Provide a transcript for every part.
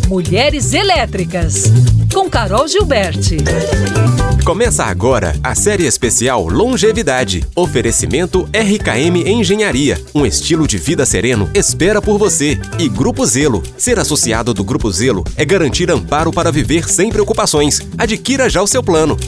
Mulheres Elétricas, com Carol Gilberti. Começa agora a série especial Longevidade. Oferecimento RKM Engenharia. Um estilo de vida sereno espera por você. E Grupo Zelo. Ser associado do Grupo Zelo é garantir amparo para viver sem preocupações. Adquira já o seu plano.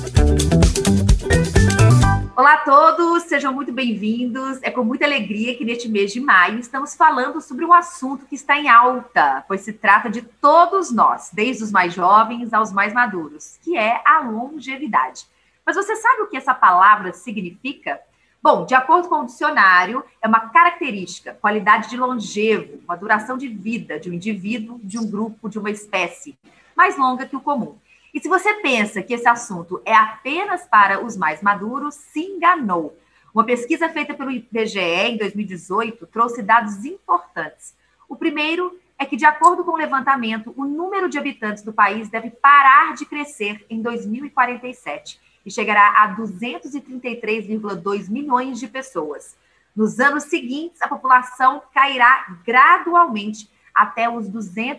Olá a todos, sejam muito bem-vindos. É com muita alegria que neste mês de maio estamos falando sobre um assunto que está em alta, pois se trata de todos nós, desde os mais jovens aos mais maduros, que é a longevidade. Mas você sabe o que essa palavra significa? Bom, de acordo com o dicionário, é uma característica, qualidade de longevo, uma duração de vida de um indivíduo, de um grupo, de uma espécie, mais longa que o comum. E se você pensa que esse assunto é apenas para os mais maduros, se enganou. Uma pesquisa feita pelo IBGE em 2018 trouxe dados importantes. O primeiro é que, de acordo com o levantamento, o número de habitantes do país deve parar de crescer em 2047 e chegará a 233,2 milhões de pessoas. Nos anos seguintes, a população cairá gradualmente até os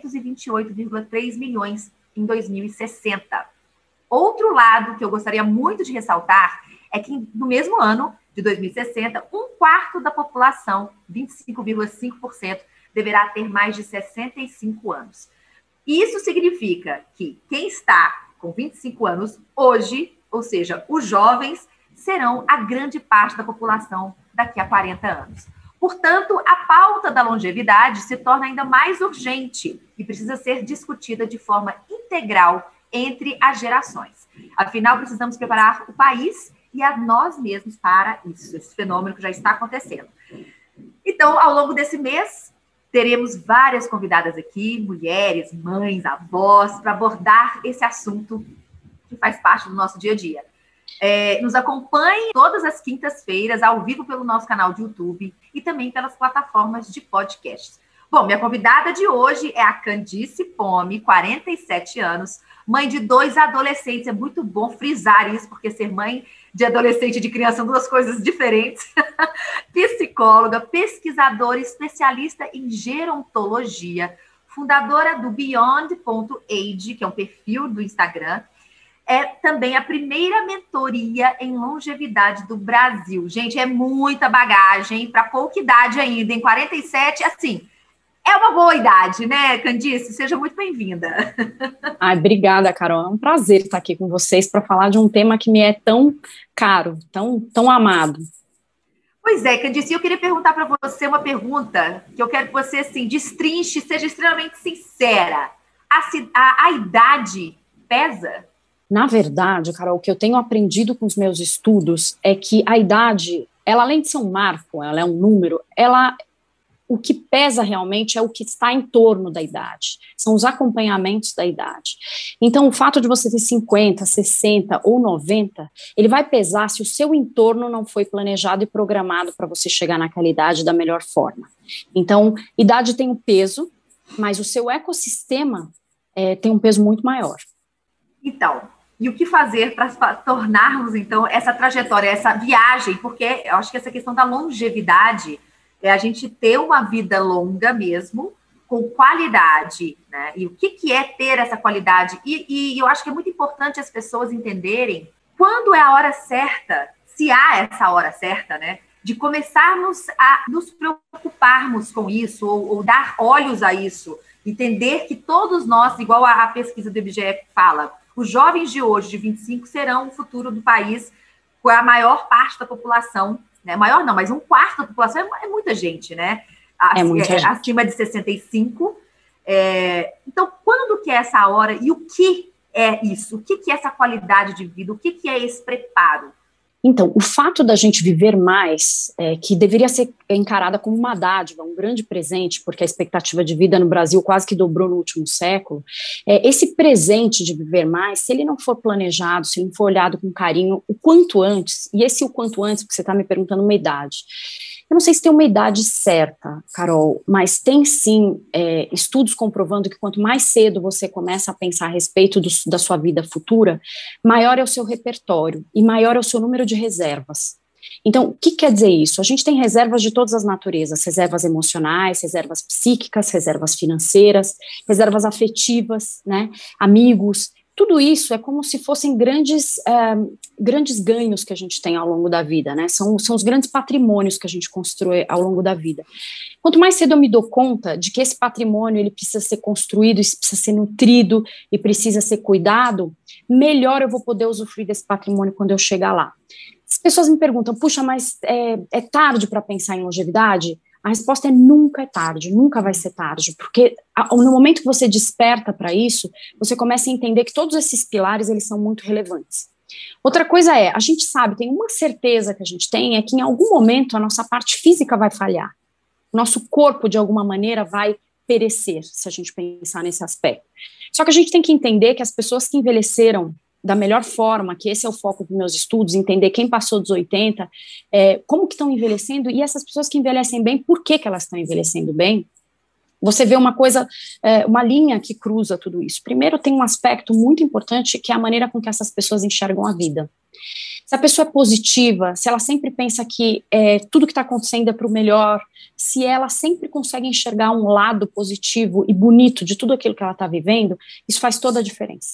228,3 milhões em 2060. Outro lado que eu gostaria muito de ressaltar é que no mesmo ano de 2060, um quarto da população, 25,5%, deverá ter mais de 65 anos. Isso significa que quem está com 25 anos hoje, ou seja, os jovens, serão a grande parte da população daqui a 40 anos. Portanto, a pauta da longevidade se torna ainda mais urgente e precisa ser discutida de forma integral entre as gerações. Afinal, precisamos preparar o país e a nós mesmos para isso, esse fenômeno que já está acontecendo. Então, ao longo desse mês, teremos várias convidadas aqui, mulheres, mães, avós, para abordar esse assunto que faz parte do nosso dia a dia. Nos acompanhe todas as quintas-feiras, ao vivo pelo nosso canal de YouTube e também pelas plataformas de podcasts. Bom, minha convidada de hoje é a Candice Pome, 47 anos, mãe de 2 adolescentes. É muito bom frisar isso, porque ser mãe de adolescente e de criança são duas coisas diferentes. Psicóloga, pesquisadora, especialista em gerontologia, fundadora do Beyond.age, que é um perfil do Instagram. É também a primeira mentoria em longevidade do Brasil. Gente, é muita bagagem para pouca idade ainda. Em 47, assim, é uma boa idade, né, Candice? Seja muito bem-vinda. Ai, obrigada, Carol. É um prazer estar aqui com vocês para falar de um tema que me é tão caro, tão amado. Pois é, Candice, eu queria perguntar para você uma pergunta que eu quero que você, assim, destrinche, seja extremamente sincera. A idade pesa? Na verdade, Carol, o que eu tenho aprendido com os meus estudos é que a idade, ela além de ser um marco, ela é um número, o que pesa realmente é o que está em torno da idade, são os acompanhamentos da idade. Então, o fato de você ter 50, 60 ou 90, ele vai pesar se o seu entorno não foi planejado e programado para você chegar naquela idade da melhor forma. Então, idade tem um peso, mas o seu ecossistema tem um peso muito maior. Então, e o que fazer para tornarmos, então, essa trajetória, essa viagem, porque eu acho que essa questão da longevidade é a gente ter uma vida longa mesmo, com qualidade, né? E o que é ter essa qualidade? E eu acho que é muito importante as pessoas entenderem quando é a hora certa, se há essa hora certa, né? De começarmos a nos preocuparmos com isso, ou dar olhos a isso, entender que todos nós, igual a pesquisa do IBGE fala, os jovens de hoje, de 25, serão o futuro do país, com a maior parte da população, né? Maior não, mas um quarto da população é muita gente, né? Acima de 65. Então, quando que é essa hora e o que é isso? O que é essa qualidade de vida? O que é esse preparo? Então, o fato da gente viver mais, que deveria ser encarada como uma dádiva, um grande presente, porque a expectativa de vida no Brasil quase que dobrou no último século, esse presente de viver mais, se ele não for planejado, se ele não for olhado com carinho, o quanto antes, e esse o quanto antes, porque você está me perguntando uma idade. Eu não sei se tem uma idade certa, Carol, mas tem sim estudos comprovando que quanto mais cedo você começa a pensar a respeito da sua vida futura, maior é o seu repertório e maior é o seu número de reservas. Então, o que quer dizer isso? A gente tem reservas de todas as naturezas, reservas emocionais, reservas psíquicas, reservas financeiras, reservas afetivas, né, amigos. Tudo isso é como se fossem grandes ganhos que a gente tem ao longo da vida, né? São os grandes patrimônios que a gente constrói ao longo da vida. Quanto mais cedo eu me dou conta de que esse patrimônio ele precisa ser construído, precisa ser nutrido e precisa ser cuidado, melhor eu vou poder usufruir desse patrimônio quando eu chegar lá. As pessoas me perguntam, puxa, mas é tarde para pensar em longevidade? A resposta é nunca é tarde, nunca vai ser tarde, porque no momento que você desperta para isso, você começa a entender que todos esses pilares, eles são muito relevantes. Outra coisa a gente sabe, tem uma certeza que a gente tem, é que em algum momento a nossa parte física vai falhar, o nosso corpo, de alguma maneira, vai perecer, se a gente pensar nesse aspecto. Só que a gente tem que entender que as pessoas que envelheceram da melhor forma, que esse é o foco dos meus estudos, entender quem passou dos 80, como que estão envelhecendo, e essas pessoas que envelhecem bem, por que elas estão envelhecendo bem? Você vê uma coisa, uma linha que cruza tudo isso. Primeiro, tem um aspecto muito importante, que é a maneira com que essas pessoas enxergam a vida. Se a pessoa é positiva, se ela sempre pensa que tudo que está acontecendo é para o melhor, se ela sempre consegue enxergar um lado positivo e bonito de tudo aquilo que ela está vivendo, isso faz toda a diferença.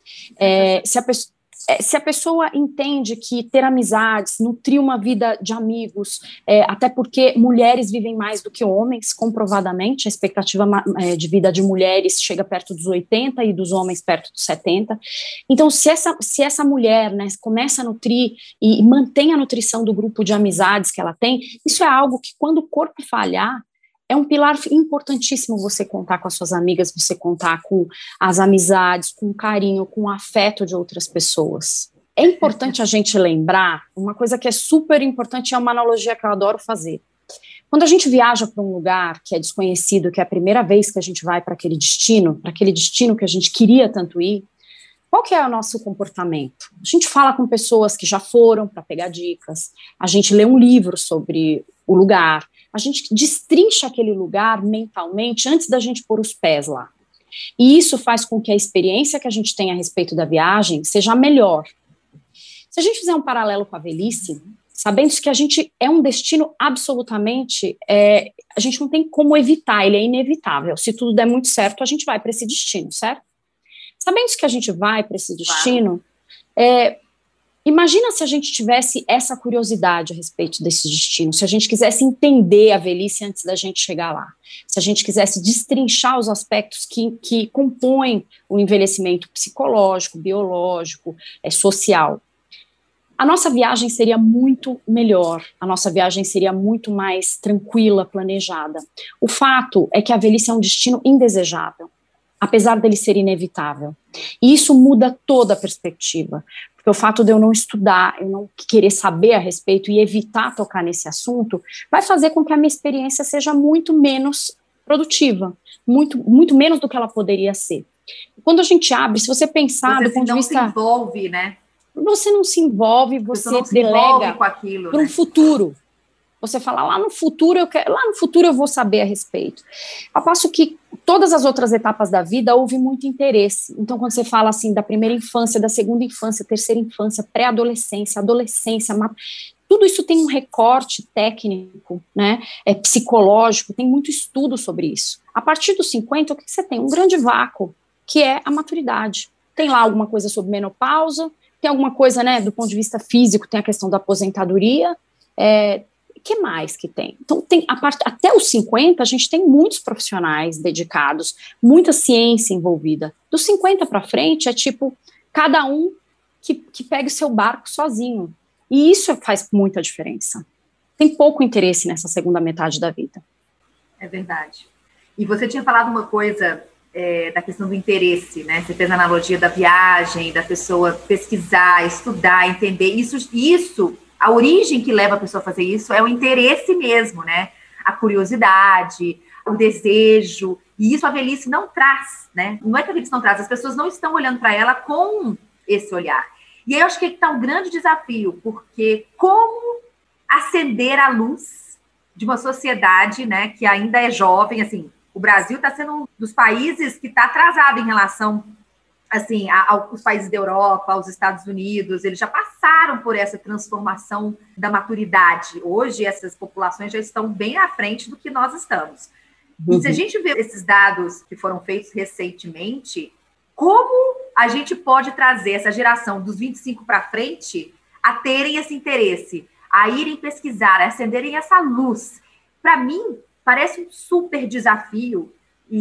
Se a pessoa entende que ter amizades, nutrir uma vida de amigos, até porque mulheres vivem mais do que homens, comprovadamente, a expectativa de vida de mulheres chega perto dos 80 e dos homens perto dos 70. Então, se essa mulher, né, começa a nutrir e mantém a nutrição do grupo de amizades que ela tem, isso é algo que, quando o corpo falhar, é um pilar importantíssimo você contar com as suas amigas, você contar com as amizades, com o carinho, com o afeto de outras pessoas. É importante a gente lembrar, uma coisa que é super importante, é uma analogia que eu adoro fazer. Quando a gente viaja para um lugar que é desconhecido, que é a primeira vez que a gente vai para aquele destino que a gente queria tanto ir, qual que é o nosso comportamento? A gente fala com pessoas que já foram para pegar dicas, a gente lê um livro sobre o lugar, a gente destrincha aquele lugar mentalmente antes da gente pôr os pés lá. E isso faz com que a experiência que a gente tem a respeito da viagem seja melhor. Se a gente fizer um paralelo com a velhice, sabendo que a gente é um destino absolutamente, a gente não tem como evitar, ele é inevitável. Se tudo der muito certo, a gente vai para esse destino, certo? Sabendo que a gente vai para esse destino, imagina se a gente tivesse essa curiosidade a respeito desse destino, se a gente quisesse entender a velhice antes da gente chegar lá, se a gente quisesse destrinchar os aspectos que compõem o envelhecimento psicológico, biológico, social. A nossa viagem seria muito melhor, a nossa viagem seria muito mais tranquila, planejada. O fato é que a velhice é um destino indesejável, apesar dele ser inevitável. E isso muda toda a perspectiva, porque o fato de eu não estudar, eu não querer saber a respeito e evitar tocar nesse assunto, vai fazer com que a minha experiência seja muito menos produtiva, muito menos do que ela poderia ser. Quando a gente abre, se você pensar do ponto de vista... Você não se envolve, né? Você não se envolve, você delega para um futuro. Você fala, lá no futuro eu vou saber a respeito. Ao passo que todas as outras etapas da vida houve muito interesse. Então, quando você fala assim da primeira infância, da segunda infância, terceira infância, pré-adolescência, adolescência, tudo isso tem um recorte técnico, né, psicológico, tem muito estudo sobre isso. A partir dos 50, o que você tem? Um grande vácuo, que é a maturidade. Tem lá alguma coisa sobre menopausa, tem alguma coisa, né, do ponto de vista físico, tem a questão da aposentadoria, que mais que tem? Então, até os 50, a gente tem muitos profissionais dedicados, muita ciência envolvida. Dos 50 para frente, é tipo, cada um que pega o seu barco sozinho. E isso faz muita diferença. Tem pouco interesse nessa segunda metade da vida. É verdade. E você tinha falado uma coisa da questão do interesse, né? Você fez a analogia da viagem, da pessoa pesquisar, estudar, entender. Isso, a origem que leva a pessoa a fazer isso é o interesse mesmo, né? A curiosidade, o desejo. E isso a velhice não traz, né? Não é que a velhice não traz, as pessoas não estão olhando para ela com esse olhar. E aí eu acho que está um grande desafio, porque como acender a luz de uma sociedade, né, que ainda é jovem, assim, o Brasil está sendo um dos países que está atrasado em relação assim, os países da Europa, os Estados Unidos, eles já passaram por essa transformação da maturidade. Hoje, essas populações já estão bem à frente do que nós estamos. E se a gente vê esses dados que foram feitos recentemente, como a gente pode trazer essa geração dos 25 para frente a terem esse interesse, a irem pesquisar, a acenderem essa luz? Para mim, parece um super desafio,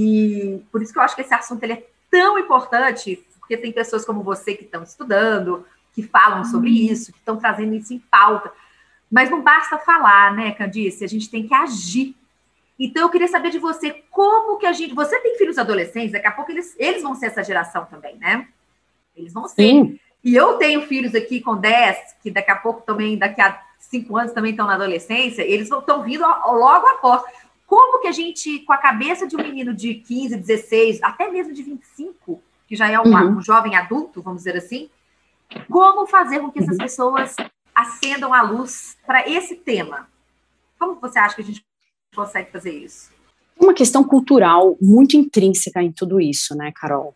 e por isso que eu acho que esse assunto ele é tão importante, porque tem pessoas como você que estão estudando, que falam sobre isso, que estão trazendo isso em pauta. Mas não basta falar, né, Candice? A gente tem que agir. Então, eu queria saber de você, como que a gente... Você tem filhos adolescentes, daqui a pouco eles vão ser essa geração também, né? Eles vão ser. Sim. E eu tenho filhos aqui com 10, que daqui a pouco também, daqui a 5 anos também estão na adolescência, eles estão vindo logo após. Como que a gente, com a cabeça de um menino de 15, 16, até mesmo de 25, que já é um jovem adulto, vamos dizer assim, como fazer com que essas pessoas acendam a luz para esse tema? Como você acha que a gente consegue fazer isso? Uma questão cultural muito intrínseca em tudo isso, né, Carol?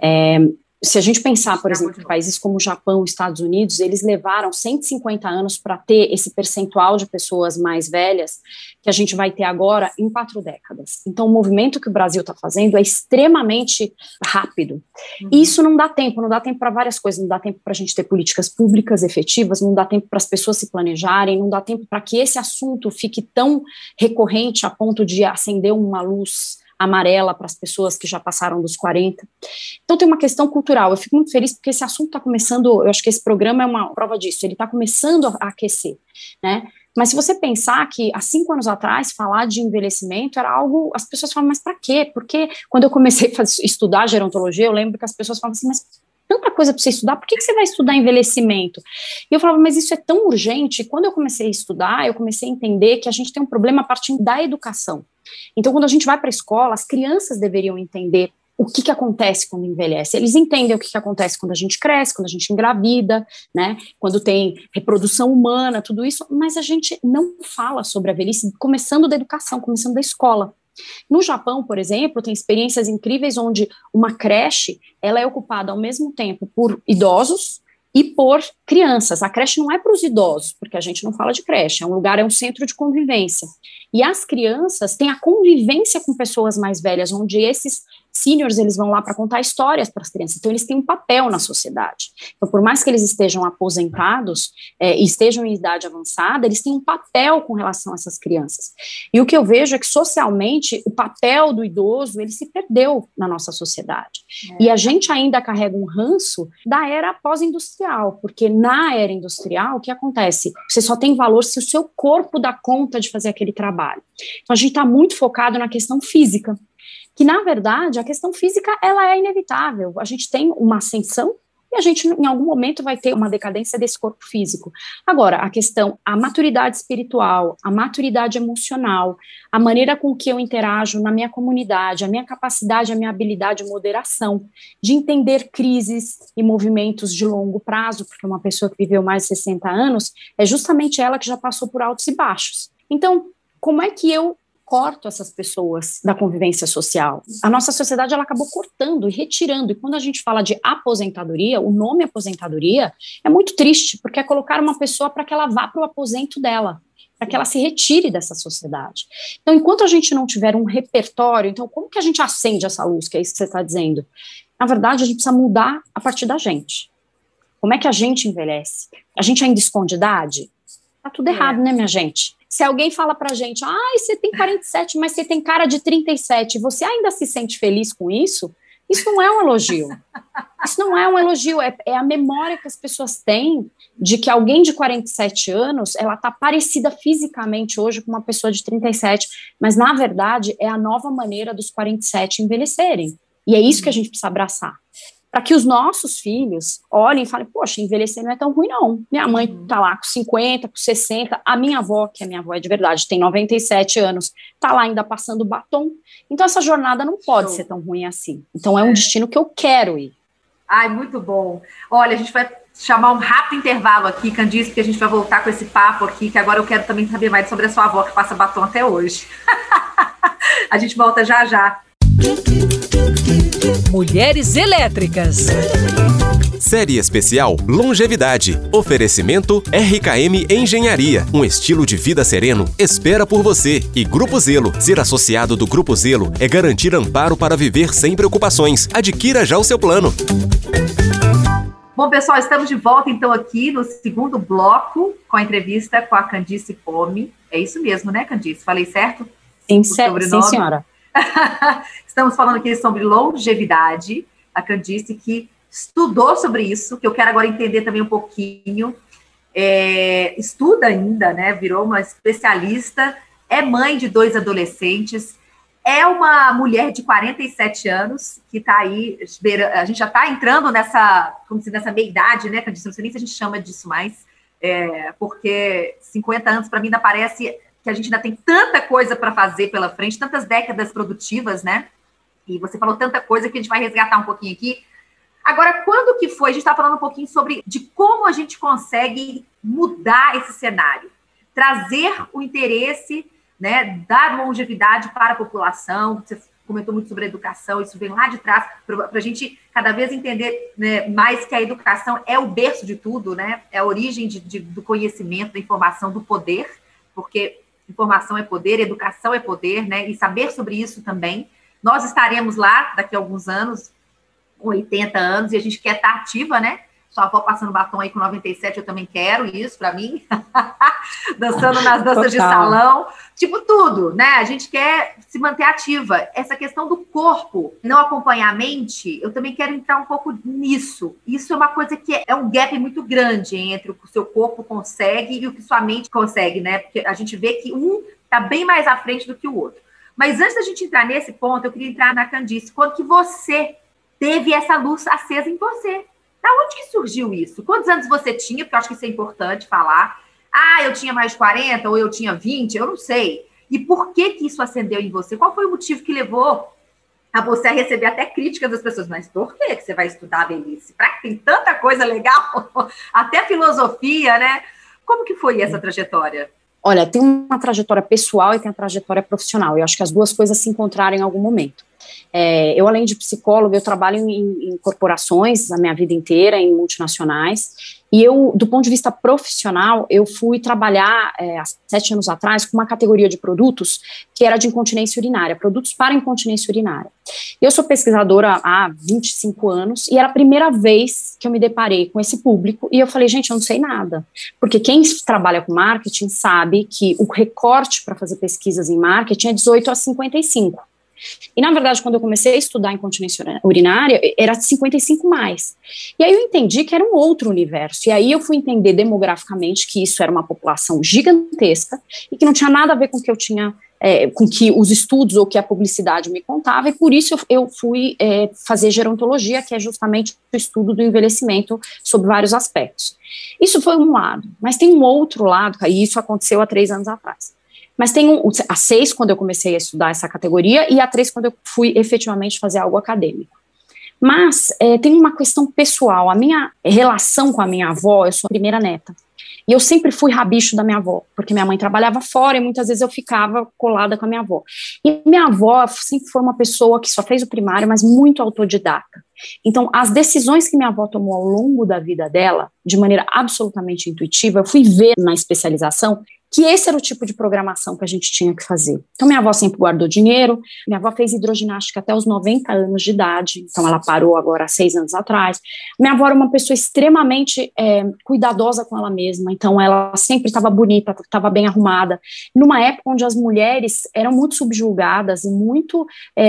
Se a gente pensar, por exemplo, em países como o Japão, Estados Unidos, eles levaram 150 anos para ter esse percentual de pessoas mais velhas que a gente vai ter agora em 4 décadas. Então, o movimento que o Brasil está fazendo é extremamente rápido. E isso não dá tempo para várias coisas. Não dá tempo para a gente ter políticas públicas efetivas, não dá tempo para as pessoas se planejarem, não dá tempo para que esse assunto fique tão recorrente a ponto de acender uma luz amarela para as pessoas que já passaram dos 40. Então tem uma questão cultural. Eu fico muito feliz porque esse assunto está começando, eu acho que esse programa é uma prova disso, ele está começando a aquecer, né? Mas se você pensar que há 5 anos atrás falar de envelhecimento era algo, as pessoas falam, mas para quê? Porque quando eu comecei a estudar gerontologia, eu lembro que as pessoas falavam assim, mas tanta coisa para você estudar, por que você vai estudar envelhecimento? E eu falava, mas isso é tão urgente. Quando eu comecei a estudar, eu comecei a entender que a gente tem um problema a partir da educação. Então, quando a gente vai para a escola, as crianças deveriam entender o que acontece quando envelhece. Eles entendem o que acontece quando a gente cresce, quando a gente engravida, né? Quando tem reprodução humana, tudo isso, mas a gente não fala sobre a velhice, começando da educação, começando da escola. No Japão, por exemplo, tem experiências incríveis onde uma creche, ela é ocupada ao mesmo tempo por idosos e por crianças. A creche não é para os idosos, porque a gente não fala de creche, é um centro de convivência. E as crianças têm a convivência com pessoas mais velhas, onde esses seniors, eles vão lá para contar histórias para as crianças, então eles têm um papel na sociedade. Então, por mais que eles estejam aposentados e estejam em idade avançada, eles têm um papel com relação a essas crianças. E o que eu vejo é que, socialmente, o papel do idoso, ele se perdeu na nossa sociedade. E a gente ainda carrega um ranço da era pós-industrial, porque na era industrial, o que acontece? Você só tem valor se o seu corpo dá conta de fazer aquele trabalho. Então, a gente está muito focado na questão física, que, na verdade, a questão física, ela é inevitável. A gente tem uma ascensão e a gente, em algum momento, vai ter uma decadência desse corpo físico. Agora, a maturidade espiritual, a maturidade emocional, a maneira com que eu interajo na minha comunidade, a minha capacidade, a minha habilidade de moderação, de entender crises e movimentos de longo prazo, porque uma pessoa que viveu mais de 60 anos, é justamente ela que já passou por altos e baixos. Então, como é que eu corto essas pessoas da convivência social? A nossa sociedade, ela acabou cortando e retirando, e quando a gente fala de aposentadoria, o nome aposentadoria é muito triste, porque é colocar uma pessoa para que ela vá para o aposento dela, para que ela se retire dessa sociedade. Então, enquanto a gente não tiver um repertório, então como que a gente acende essa luz, que é isso que você está dizendo? Na verdade, a gente precisa mudar a partir da gente. Como é que a gente envelhece? A gente ainda esconde idade? Tá tudo errado, né, minha gente? Se alguém fala pra gente, você tem 47, mas você tem cara de 37, você ainda se sente feliz com isso? Isso não é um elogio. Isso não é um elogio, é a memória que as pessoas têm de que alguém de 47 anos, ela tá parecida fisicamente hoje com uma pessoa de 37, mas, na verdade, é a nova maneira dos 47 envelhecerem. E é isso que a gente precisa abraçar. Para que os nossos filhos olhem e falem, poxa, envelhecer não é tão ruim, não. Minha mãe está lá com 50, com 60, a minha avó, que a minha avó é de verdade, tem 97 anos, está lá ainda passando batom. Então, essa jornada não pode ser tão ruim assim. Então, é um destino que eu quero ir. Ai, muito bom. Olha, a gente vai chamar um rápido intervalo aqui, Candice, porque a gente vai voltar com esse papo aqui, que agora eu quero também saber mais sobre a sua avó, que passa batom até hoje. A gente volta já já. Mulheres Elétricas. Série especial Longevidade. Oferecimento RKM Engenharia. Um estilo de vida sereno espera por você. E Grupo Zelo. Ser associado do Grupo Zelo é garantir amparo para viver sem preocupações. Adquira já o seu plano. Bom, pessoal, estamos de volta, então, aqui no segundo bloco, com a entrevista com a Candice Pomme. É isso mesmo, né, Candice? Falei certo? Sim, sim, senhora. Estamos falando aqui sobre longevidade. A Candice, que estudou sobre isso, que eu quero agora entender também um pouquinho. Estuda ainda, né? Virou uma especialista, é mãe de 2 adolescentes, é uma mulher de 47 anos, que está aí, a gente já está entrando nessa meia-idade, né, Candice? Não sei nem se a gente chama disso mais, porque 50 anos, para mim, ainda parece que a gente ainda tem tanta coisa para fazer pela frente, tantas décadas produtivas, né? E você falou tanta coisa que a gente vai resgatar um pouquinho aqui. Agora, quando que foi? A gente está falando um pouquinho de como a gente consegue mudar esse cenário, trazer o interesse, né, da longevidade para a população. Você comentou muito sobre a educação, isso vem lá de trás, para a gente cada vez entender, né, mais que a educação é o berço de tudo, né? É a origem do conhecimento, da informação, do poder, porque informação é poder, educação é poder, né? E saber sobre isso também. Nós estaremos lá daqui a alguns anos, com 80 anos, e a gente quer estar ativa, né? Sua avó passando batom aí com 97, eu também quero isso para mim. Dançando nas danças de salão. Tipo, tudo, né? A gente quer se manter ativa. Essa questão do corpo não acompanhar a mente, eu também quero entrar um pouco nisso. Isso é uma coisa que é um gap muito grande entre o que o seu corpo consegue e o que sua mente consegue, né? Porque a gente vê que um está bem mais à frente do que o outro. Mas antes da gente entrar nesse ponto, eu queria entrar na Candice. Quando que você teve essa luz acesa em você? Da onde que surgiu isso? Quantos anos você tinha? Porque eu acho que isso é importante falar. Eu tinha mais de 40 ou eu tinha 20, eu não sei. E por que isso acendeu em você? Qual foi o motivo que levou a você a receber até críticas das pessoas? Mas por que você vai estudar a velhice? Pra que tem tanta coisa legal? Até filosofia, né? Como que foi essa trajetória? Olha, tem uma trajetória pessoal e tem a trajetória profissional. Eu acho que as duas coisas se encontraram em algum momento. Eu, além de psicóloga, eu trabalho em corporações a minha vida inteira, em multinacionais, e eu, do ponto de vista profissional, eu fui trabalhar há 7 anos atrás com uma categoria de produtos que era de incontinência urinária, produtos para incontinência urinária. Eu sou pesquisadora há 25 anos e era a primeira vez que eu me deparei com esse público e eu falei, gente, eu não sei nada, porque quem trabalha com marketing sabe que o recorte para fazer pesquisas em marketing é 18 a 55. E, na verdade, quando eu comecei a estudar incontinência urinária, era 55 mais. E aí eu entendi que era um outro universo. E aí eu fui entender demograficamente que isso era uma população gigantesca e que não tinha nada a ver com o que eu tinha, com que os estudos ou que a publicidade me contava. E por isso eu fui fazer gerontologia, que é justamente o estudo do envelhecimento sob vários aspectos. Isso foi um lado. Mas tem um outro lado, e isso aconteceu há 3 anos atrás. Mas tem a 6, quando eu comecei a estudar essa categoria, e a 3, quando eu fui efetivamente fazer algo acadêmico. Mas tem uma questão pessoal. A minha relação com a minha avó, eu sou a primeira neta, e eu sempre fui rabicho da minha avó, porque minha mãe trabalhava fora e muitas vezes eu ficava colada com a minha avó. E minha avó sempre foi uma pessoa que só fez o primário, mas muito autodidata. Então, as decisões que minha avó tomou ao longo da vida dela, de maneira absolutamente intuitiva, eu fui ver na especialização que esse era o tipo de programação que a gente tinha que fazer. Então, minha avó sempre guardou dinheiro, minha avó fez hidroginástica até os 90 anos de idade, então ela parou agora há 6 anos atrás. Minha avó era uma pessoa extremamente cuidadosa com ela mesma, então ela sempre estava bonita, estava bem arrumada, numa época onde as mulheres eram muito subjugadas e muito...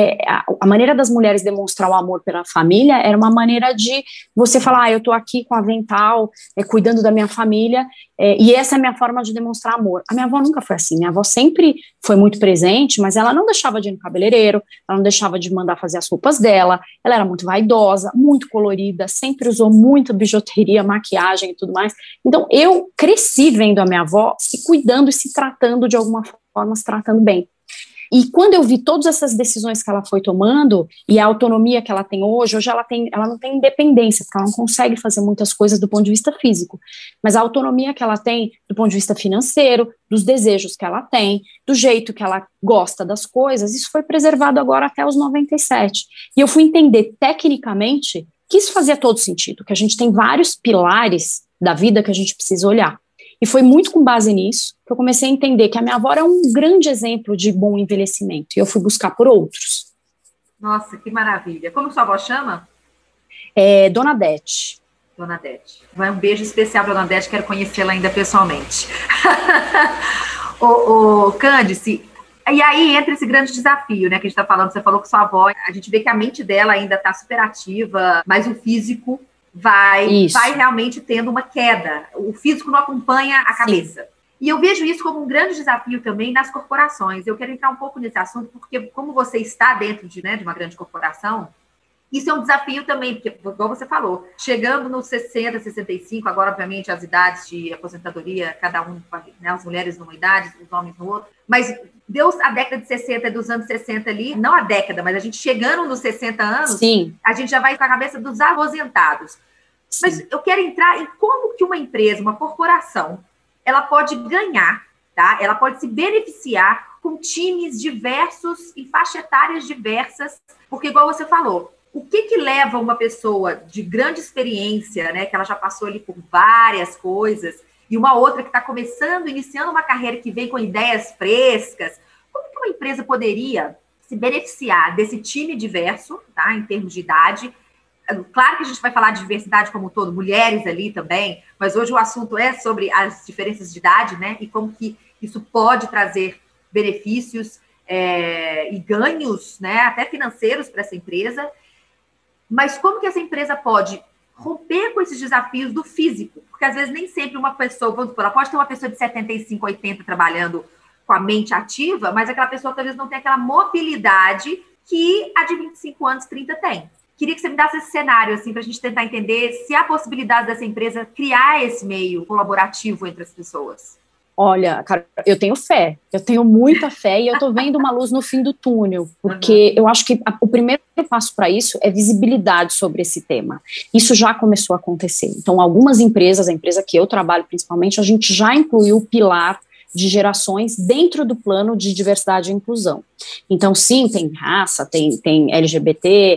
a maneira das mulheres demonstrar o amor pela família era uma maneira de você falar, eu estou aqui com avental, cuidando da minha família, e essa é a minha forma de demonstrar amor. A minha avó nunca foi assim, minha avó sempre foi muito presente, mas ela não deixava de ir no cabeleireiro, ela não deixava de mandar fazer as roupas dela, ela era muito vaidosa, muito colorida, sempre usou muita bijuteria, maquiagem e tudo mais. Então eu cresci vendo a minha avó se cuidando e se tratando de alguma forma, se tratando bem. E quando eu vi todas essas decisões que ela foi tomando e a autonomia que ela tem hoje ela não tem independência, porque ela não consegue fazer muitas coisas do ponto de vista físico, mas a autonomia que ela tem do ponto de vista financeiro, dos desejos que ela tem, do jeito que ela gosta das coisas, isso foi preservado agora até os 97. E eu fui entender tecnicamente que isso fazia todo sentido, que a gente tem vários pilares da vida que a gente precisa olhar. E foi muito com base nisso que eu comecei a entender que a minha avó é um grande exemplo de bom envelhecimento. E eu fui buscar por outros. Nossa, que maravilha. Como sua avó chama? Dona Dete. Dona Dete. Vai um beijo especial para Dona Dete, quero conhecê-la ainda pessoalmente. Cândice, e aí entra esse grande desafio, né, que a gente está falando. Você falou que sua avó, a gente vê que a mente dela ainda está super ativa, mas o físico vai realmente tendo uma queda. O físico não acompanha a cabeça. Sim. E eu vejo isso como um grande desafio também nas corporações. Eu quero entrar um pouco nesse assunto, porque como você está dentro de uma grande corporação, isso é um desafio também, porque, igual você falou, chegando nos 60, 65, agora, obviamente, as idades de aposentadoria, cada um, né, as mulheres numa idade, os homens no outro, mas deu a década de 60, dos anos 60 ali, não a década, mas a gente chegando nos 60 anos, sim, a gente já vai com a cabeça dos aposentados. Sim. Mas eu quero entrar em como que uma empresa, uma corporação, ela pode ganhar, tá? Ela pode se beneficiar com times diversos e faixa etárias diversas, porque, igual você falou, o que leva uma pessoa de grande experiência, né, que ela já passou ali por várias coisas, e uma outra que está começando, iniciando uma carreira que vem com ideias frescas, como que uma empresa poderia se beneficiar desse time diverso, tá, em termos de idade? Claro que a gente vai falar de diversidade como um todo, mulheres ali também, mas hoje o assunto é sobre as diferenças de idade, né, e como que isso pode trazer benefícios e ganhos, né, até financeiros para essa empresa. Mas como que essa empresa pode romper com esses desafios do físico? Porque às vezes nem sempre uma pessoa, vamos supor, ela pode ter uma pessoa de 75, 80 trabalhando com a mente ativa, mas aquela pessoa talvez não tenha aquela mobilidade que a de 25 anos, 30 tem. Queria que você me desse esse cenário, assim, para a gente tentar entender se há possibilidade dessa empresa criar esse meio colaborativo entre as pessoas. Olha, cara, eu tenho fé, eu tenho muita fé e eu tô vendo uma luz no fim do túnel, porque eu acho que o primeiro passo para isso é visibilidade sobre esse tema. Isso já começou a acontecer. Então, algumas empresas, a empresa que eu trabalho principalmente, a gente já incluiu o pilar de gerações dentro do plano de diversidade e inclusão. Então, sim, tem raça, tem LGBT,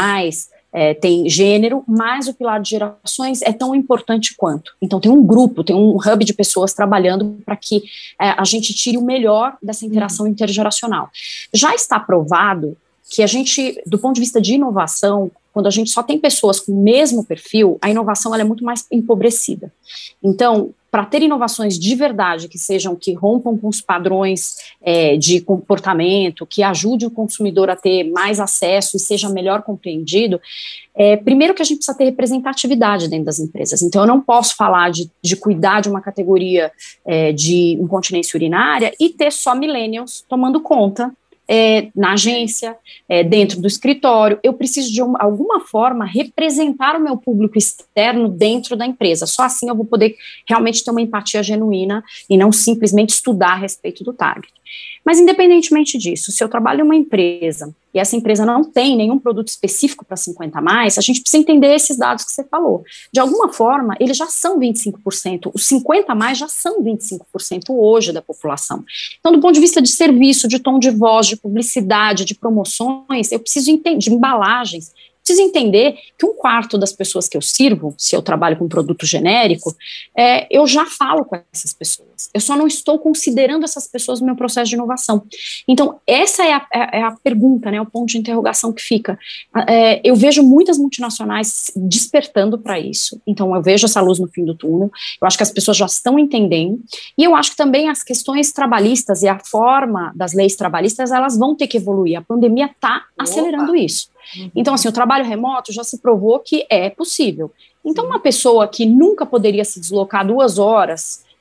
tem gênero, mas o pilar de gerações é tão importante quanto. Então, tem um grupo, tem um hub de pessoas trabalhando para que a gente tire o melhor dessa interação intergeracional. Já está provado que a gente, do ponto de vista de inovação, quando a gente só tem pessoas com o mesmo perfil, a inovação ela é muito mais empobrecida. Então, para ter inovações de verdade, que rompam com os padrões de comportamento, que ajude o consumidor a ter mais acesso e seja melhor compreendido, primeiro que a gente precisa ter representatividade dentro das empresas. Então, eu não posso falar de cuidar de uma categoria de incontinência urinária e ter só millennials tomando conta na agência, dentro do escritório. Eu preciso de alguma forma representar o meu público externo dentro da empresa. Só assim eu vou poder realmente ter uma empatia genuína e não simplesmente estudar a respeito do target. Mas independentemente disso, se eu trabalho em uma empresa e essa empresa não tem nenhum produto específico para 50 mais, a gente precisa entender esses dados que você falou. De alguma forma, eles já são 25%, os 50 mais já são 25% hoje da população. Então, do ponto de vista de serviço, de tom de voz, de publicidade, de promoções, eu preciso entender, de embalagens, preciso entender que 1/4 das pessoas que eu sirvo, se eu trabalho com produto genérico, eu já falo com essas pessoas. Eu só não estou considerando essas pessoas no meu processo de inovação. Então, essa é a pergunta, né, o ponto de interrogação que fica. Eu vejo muitas multinacionais despertando para isso. Então, eu vejo essa luz no fim do túnel. Eu acho que as pessoas já estão entendendo. E eu acho que também as questões trabalhistas e a forma das leis trabalhistas, elas vão ter que evoluir. A pandemia está acelerando isso. Então, assim, o trabalho remoto já se provou que é possível. Então, uma pessoa que nunca poderia se deslocar 2 horas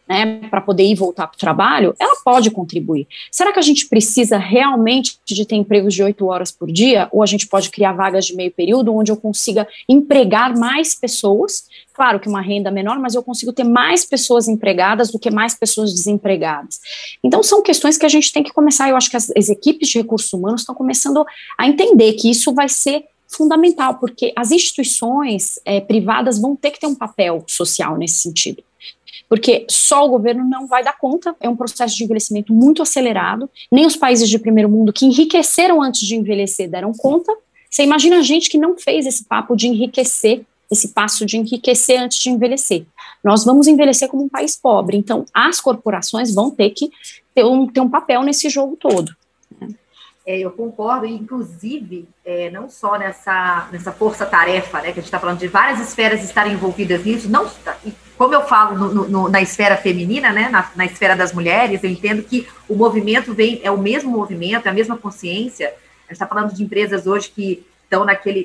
né, para poder ir voltar para o trabalho, ela pode contribuir. Será que a gente precisa realmente de ter empregos de 8 horas por dia, ou a gente pode criar vagas de meio período, onde eu consiga empregar mais pessoas, claro que uma renda menor, mas eu consigo ter mais pessoas empregadas do que mais pessoas desempregadas. Então, são questões que a gente tem que começar, eu acho que as equipes de recursos humanos estão começando a entender que isso vai ser fundamental, porque as instituições privadas vão ter que ter um papel social nesse sentido. Porque só o governo não vai dar conta, é um processo de envelhecimento muito acelerado, nem os países de primeiro mundo que enriqueceram antes de envelhecer deram conta. Você imagina a gente que não fez esse papo de enriquecer, esse passo de enriquecer antes de envelhecer. Nós vamos envelhecer como um país pobre, então as corporações vão ter que ter um papel nesse jogo todo. Eu concordo, inclusive, não só nessa força-tarefa, né, que a gente está falando de várias esferas estarem envolvidas nisso, não, como eu falo na esfera feminina, né, na esfera das mulheres, eu entendo que o movimento é o mesmo movimento, é a mesma consciência. A gente está falando de empresas hoje que estão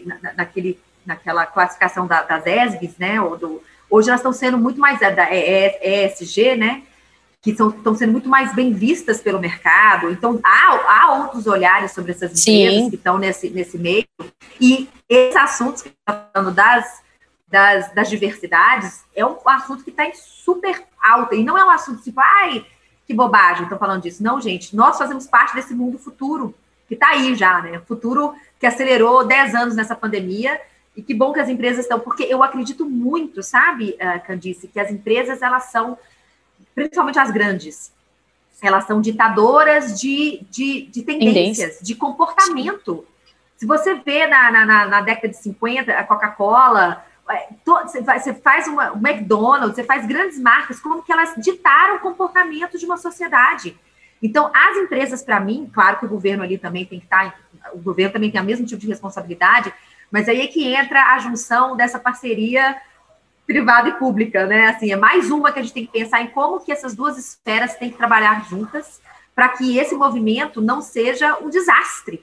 naquela classificação das ESGs, né, hoje elas estão sendo muito mais da ESG, né, que estão sendo muito mais bem vistas pelo mercado. Então, há outros olhares sobre essas empresas Sim. que estão nesse meio. E esses assuntos que estão falando das diversidades é um assunto que está em super alta. E não é um assunto tipo, ai, que bobagem, estão falando disso. Não, gente, nós fazemos parte desse mundo futuro, que está aí já, né? Futuro que acelerou 10 anos nessa pandemia. E que bom que as empresas estão... Porque eu acredito muito, sabe, Candice, que as empresas, elas são... principalmente as grandes, elas são ditadoras de tendências, de comportamento. Se você vê na década de 50, a Coca-Cola, você faz o McDonald's, você faz grandes marcas, como que elas ditaram o comportamento de uma sociedade. Então, as empresas, para mim, claro que o governo ali também tem que estar, o governo também tem o mesmo tipo de responsabilidade, mas aí é que entra a junção dessa parceria privada e pública, né? Assim, é mais uma que a gente tem que pensar em como que essas duas esferas têm que trabalhar juntas para que esse movimento não seja um desastre.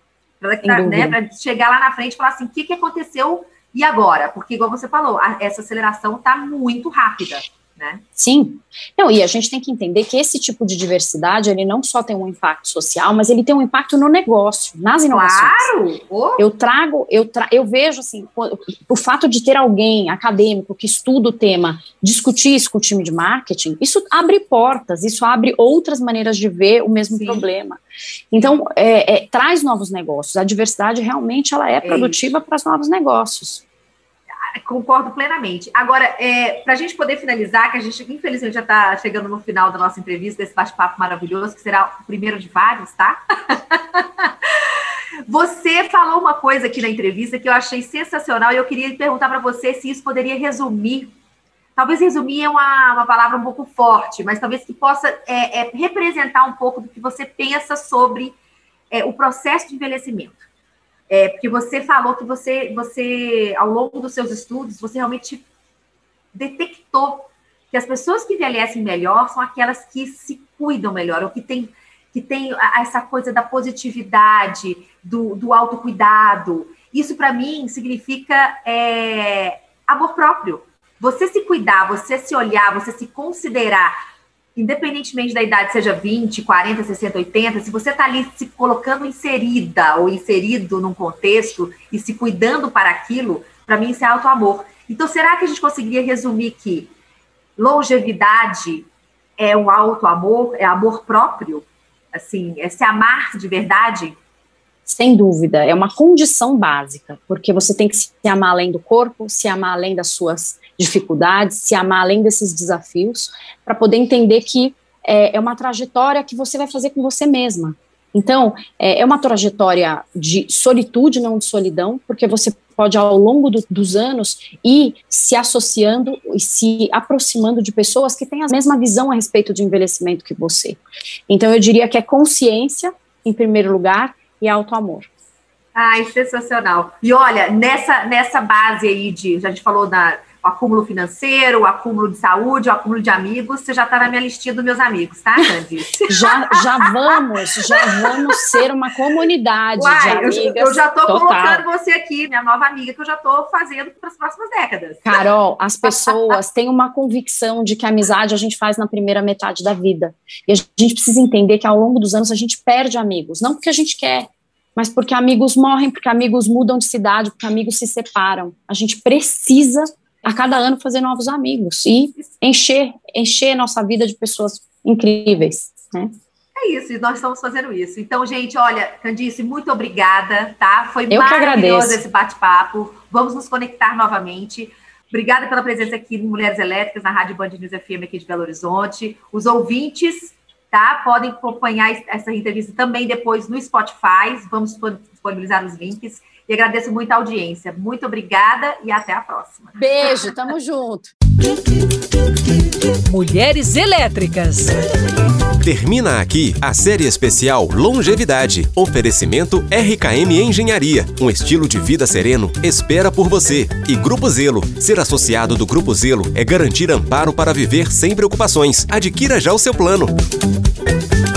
Para chegar lá na frente e falar assim, o que aconteceu e agora? Porque, igual você falou, essa aceleração está muito rápida, né? Sim. Não, e a gente tem que entender que esse tipo de diversidade, ele não só tem um impacto social, mas ele tem um impacto no negócio, nas inovações. Claro! Eu vejo, assim, o fato de ter alguém acadêmico que estuda o tema, discutir isso com o time de marketing, isso abre portas, isso abre outras maneiras de ver o mesmo Sim. problema. Então, traz novos negócios. A diversidade, realmente, ela é produtiva para os novos negócios. Concordo plenamente. Agora, para a gente poder finalizar, que a gente, infelizmente, já está chegando no final da nossa entrevista, desse bate-papo maravilhoso, que será o primeiro de vários, tá? Você falou uma coisa aqui na entrevista que eu achei sensacional e eu queria perguntar para você se isso poderia resumir. Talvez resumir é uma palavra um pouco forte, mas talvez que possa representar um pouco do que você pensa sobre o processo de envelhecimento. Porque você falou que você, ao longo dos seus estudos, você realmente detectou que as pessoas que envelhecem melhor são aquelas que se cuidam melhor, ou que tem essa coisa da positividade, do autocuidado. Isso, para mim, significa amor próprio. Você se cuidar, você se olhar, você se considerar, independentemente da idade, seja 20, 40, 60, 80, se você está ali se colocando inserida ou inserido num contexto e se cuidando para aquilo, para mim isso é autoamor. Então, será que a gente conseguiria resumir que longevidade é o autoamor, é amor próprio? Assim, é se amar de verdade? Sem dúvida, é uma condição básica, porque você tem que se amar além do corpo, se amar além das suas dificuldades, se amar além desses desafios, para poder entender que é uma trajetória que você vai fazer com você mesma. Então, é uma trajetória de solitude, não de solidão, porque você pode, ao longo dos anos, ir se associando e se aproximando de pessoas que têm a mesma visão a respeito de envelhecimento que você. Então, eu diria que é consciência, em primeiro lugar, e autoamor. Ai, sensacional. E olha, nessa base aí a gente falou o acúmulo financeiro, o acúmulo de saúde, o acúmulo de amigos, você já está na minha listinha dos meus amigos, tá, Candice? Já vamos ser uma comunidade de amigas. Eu já estou colocando você aqui, minha nova amiga, que eu já estou fazendo para as próximas décadas. Carol, as pessoas têm uma convicção de que a amizade a gente faz na primeira metade da vida. E a gente precisa entender que ao longo dos anos a gente perde amigos, não porque a gente quer, mas porque amigos morrem, porque amigos mudam de cidade, porque amigos se separam. A gente precisa, a cada ano, fazer novos amigos e encher nossa vida de pessoas incríveis, né? É isso, e nós estamos fazendo isso. Então, gente, olha, Candice, muito obrigada, tá? Foi Eu maravilhoso esse bate-papo. Vamos nos conectar novamente. Obrigada pela presença aqui no Mulheres Elétricas, na Rádio Band News FM aqui de Belo Horizonte. Os ouvintes, tá, podem acompanhar essa entrevista também depois no Spotify. Vamos disponibilizar os links. E agradeço muito a audiência. Muito obrigada e até a próxima. Beijo, tamo junto. Mulheres Elétricas. Termina aqui a série especial Longevidade. Oferecimento RKM Engenharia. Um estilo de vida sereno espera por você. E Grupo Zelo. Ser associado do Grupo Zelo é garantir amparo para viver sem preocupações. Adquira já o seu plano.